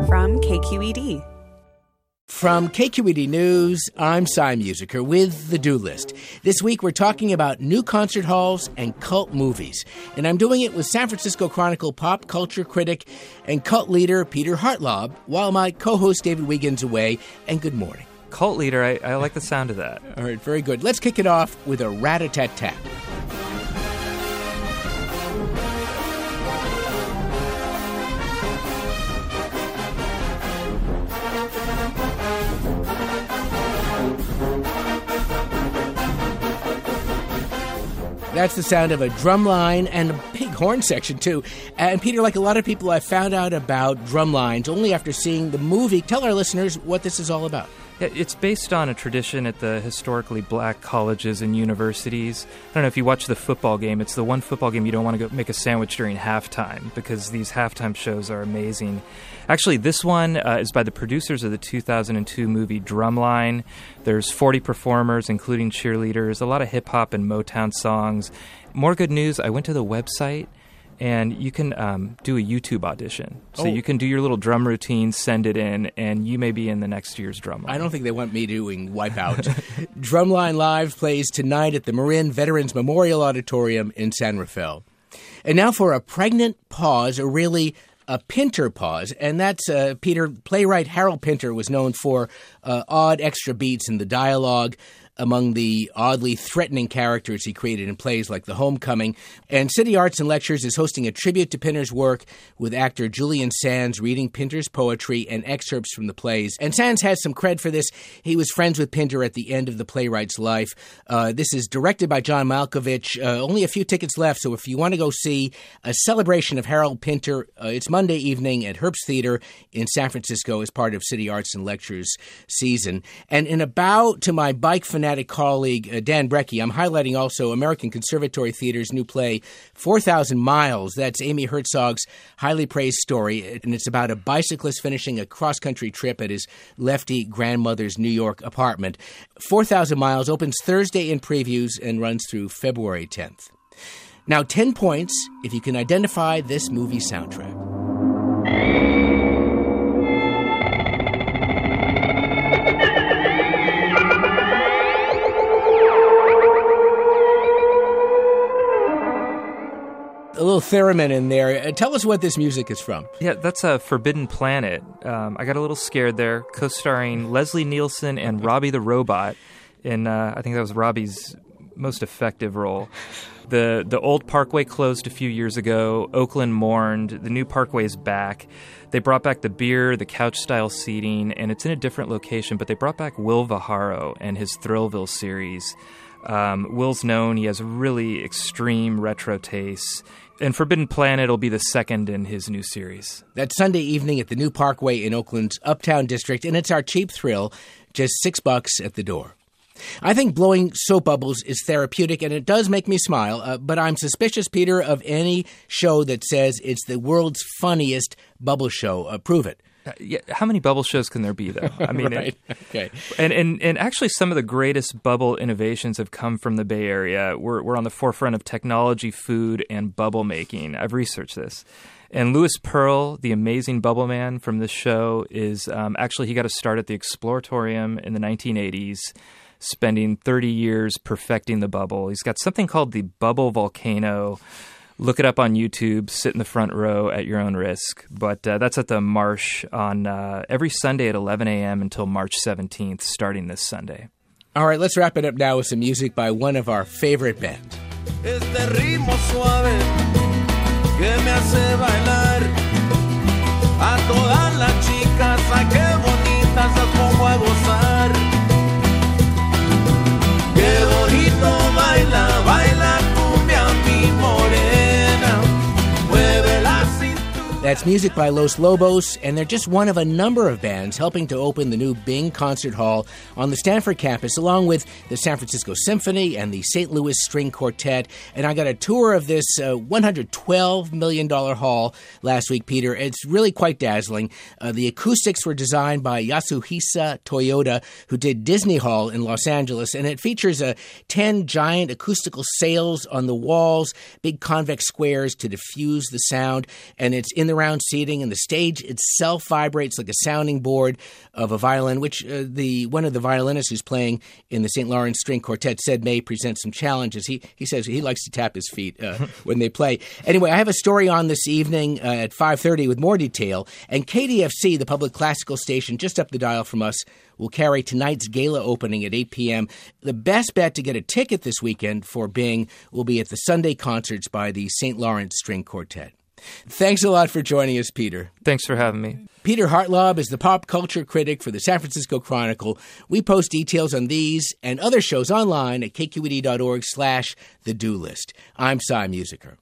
from KQED. From KQED News, I'm Cy Musiker with the Do List. This week we're talking about new concert halls and cult movies. And I'm doing it with San Francisco Chronicle pop culture critic and cult leader Peter Hartlaub, while my co-host David Wiegand's away. And good morning. Cult leader, I like the sound of that. All right, very good. Let's kick it off with a rat-a-tat-tat. That's the sound of a drum line and a big horn section, too. And Peter, like a lot of people, I found out about drum lines only after seeing the movie. Tell our listeners what this is all about. Yeah, it's based on a tradition at the historically black colleges and universities. I don't know if you watch the football game. It's the one football game you don't want to go make a sandwich during halftime because these halftime shows are amazing. Actually, this one is by the producers of the 2002 movie Drumline. There's 40 performers, including cheerleaders, a lot of hip-hop and Motown songs. More good news, I went to the website, and you can do a YouTube audition. So you can do your little drum routine, send it in, and you may be in the next year's Drumline. I don't think they want me doing Wipeout. Drumline Live plays tonight at the Marin Veterans Memorial Auditorium in San Rafael. And now for a pregnant pause, or really a Pinter pause, and that's, Peter, playwright Harold Pinter was known for odd extra beats in the dialogue among the oddly threatening characters he created in plays like The Homecoming. And City Arts and Lectures is hosting a tribute to Pinter's work with actor Julian Sands reading Pinter's poetry and excerpts from the plays. And Sands has some cred for this. He was friends with Pinter at the end of the playwright's life. This is directed by John Malkovich. Only a few tickets left, so if you want to go see a celebration of Harold Pinter, it's Monday evening at Herbst Theater in San Francisco as part of City Arts and Lectures season. And in a bow to my bike fanatic colleague Dan Brecky, I'm highlighting also American Conservatory Theater's new play 4,000 Miles. That's Amy Herzog's highly praised story, and it's about a bicyclist finishing a cross-country trip at his lefty grandmother's New York apartment. 4,000 Miles opens Thursday in previews and runs through February 10th. Now, 10 points if you can identify this movie soundtrack. A little theremin in there. Tell us what this music is from. Yeah, that's a Forbidden Planet. I got a little scared there. Co-starring Leslie Nielsen and Robbie the Robot. In I think that was Robbie's most effective role. The old Parkway closed a few years ago. Oakland mourned. The new Parkway is back. They brought back the beer, the couch-style seating, and it's in a different location, but they brought back Will Viharo and his Thrillville series. Will's known. He has really extreme retro tastes. And Forbidden Planet will be the second in his new series. That's Sunday evening at the new Parkway in Oakland's Uptown District, and it's our cheap thrill, just $6 at the door. I think blowing soap bubbles is therapeutic, and it does make me smile, but I'm suspicious, Peter, of any show that says it's the world's funniest bubble show. Prove it. Yeah, how many bubble shows can there be, though? I mean, right. Okay. And actually, some of the greatest bubble innovations have come from the Bay Area. We're on the forefront of technology, food, and bubble making. I've researched this. And Louis Pearl, the amazing bubble man from this show, is actually, he got a start at the Exploratorium in the 1980s, spending 30 years perfecting the bubble. He's got something called the Bubble Volcano. Look it up on YouTube. Sit in the front row at your own risk. But that's at the Marsh on every Sunday at 11 a.m. until March 17th, starting this Sunday. All right, let's wrap it up now with some music by one of our favorite bands. Este ritmo suave que me hace bailar a todas las chicas, ay qué bonitas las pongo a gozar. Qué bonito baila, baila cumbia mi morena, mueve la cintura. That's music by Los Lobos, and they're just one of a number of bands helping to open the new Bing Concert Hall on the Stanford campus, along with the San Francisco Symphony and the St. Louis String Quartet. And I got a tour of this $112 million hall last week, Peter. It's really quite dazzling. The acoustics were designed by Yasuhisa Toyoda, who did Disney Hall in Los Angeles, and it features 10 giant acoustical sails on the walls, big convex squares to diffuse the sound, and it's in the surround seating, and the stage itself vibrates like a sounding board of a violin, which one of the violinists who's playing in the St. Lawrence String Quartet said may present some challenges. He says he likes to tap his feet when they play. Anyway, I have a story on this evening at 5:30 with more detail, and KDFC, the public classical station just up the dial from us, will carry tonight's gala opening at 8 p.m. The best bet to get a ticket this weekend for Bing will be at the Sunday concerts by the St. Lawrence String Quartet. Thanks a lot for joining us, Peter. Thanks for having me. Peter Hartlaub is the pop culture critic for the San Francisco Chronicle. We post details on these and other shows online at kqed.org/the-do list. I'm Cy Musiker.